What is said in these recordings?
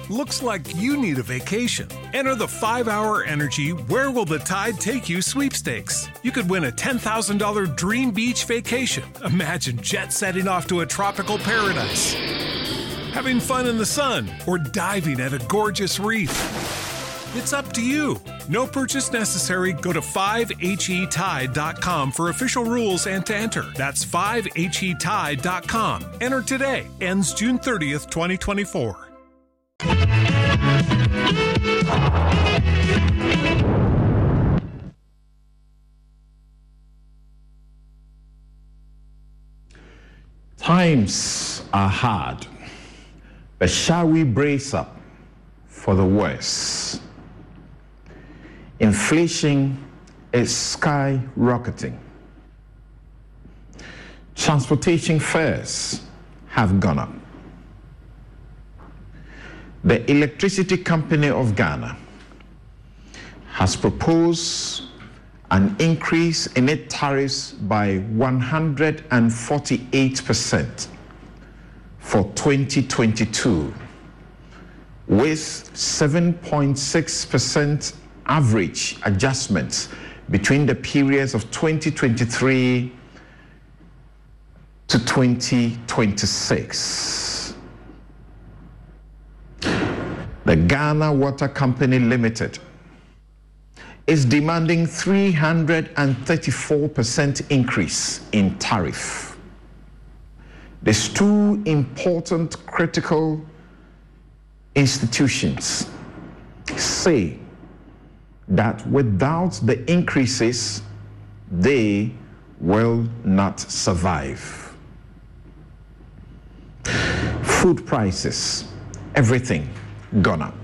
Looks like you need a vacation. Enter the 5-Hour Energy Where Will the Tide Take You sweepstakes. You could win a $10,000 dream beach vacation. Imagine jet setting off to a tropical paradise, having fun in the sun, or diving at a gorgeous reef. It's up to you. No purchase necessary. Go to 5HETide.com for official rules and to enter. That's 5HETide.com. Enter today. Ends June 30th, 2024. Times are hard, but shall we brace up for the worst? Inflation is skyrocketing. Transportation fares have gone up. The Electricity Company of Ghana has proposed an increase in its tariffs by 148% for 2022, with 7.6% average adjustments between the periods of 2023 to 2026. The Ghana Water Company Limited is demanding 334% increase in tariff. These two important critical institutions say that without the increases, they will not survive. Food prices, everything gone up.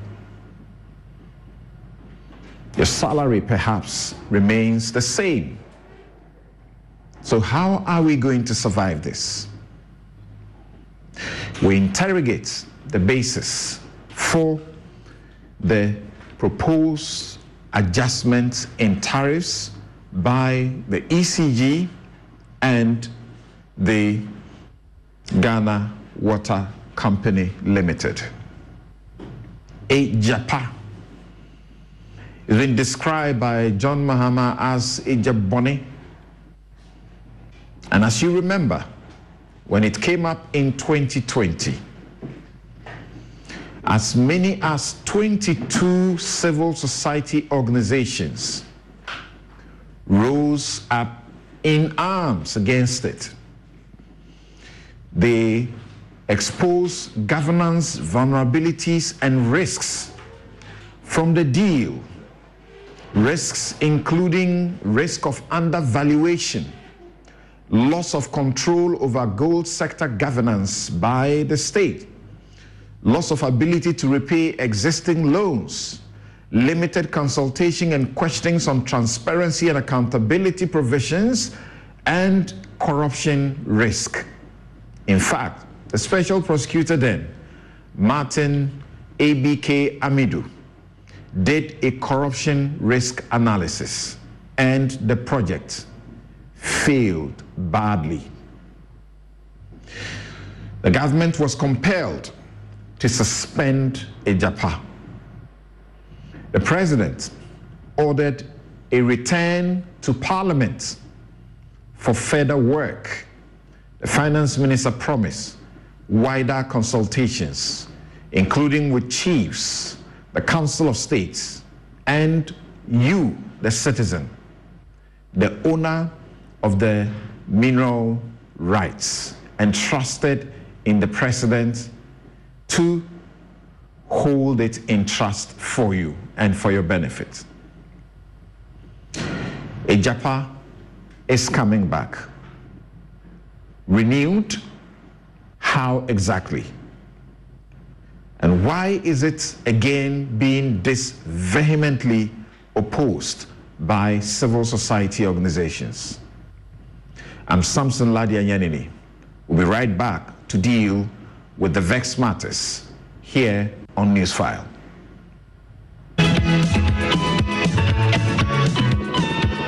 Your salary perhaps remains the same. So how are we going to survive this? We interrogate the basis for the proposed adjustments in tariffs by the ECG and the Ghana Water Company Limited. A japa has been described by John Mahama as a jabone. And as you remember, when it came up in 2020, as many as 22 civil society organizations rose up in arms against it. They exposed governance vulnerabilities and risks from the deal. Risks including risk of undervaluation, loss of control over gold sector governance by the state, loss of ability to repay existing loans, limited consultation and questionings on transparency and accountability provisions, and corruption risk. In fact, the special prosecutor then, Martin ABK Amidu, did a corruption risk analysis, and the project failed badly. The government was compelled to suspend EJAPA. The president ordered a return to Parliament for further work. The finance minister promised wider consultations, including with chiefs, the Council of States, and you, the citizen, the owner of the mineral rights, entrusted in the president to hold it in trust for you and for your benefit. EJAPA is coming back. Renewed? How exactly? And why is it again being this vehemently opposed by civil society organizations? I'm Samson Ladianyanini. We'll be right back to deal with the vexed matters here on Newsfile.